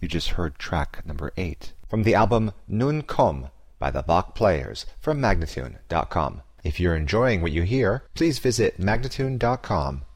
You just heard track number 8 from the album Nun Komm by the Bach Players from Magnatune.com. If you're enjoying what you hear, please visit Magnatune.com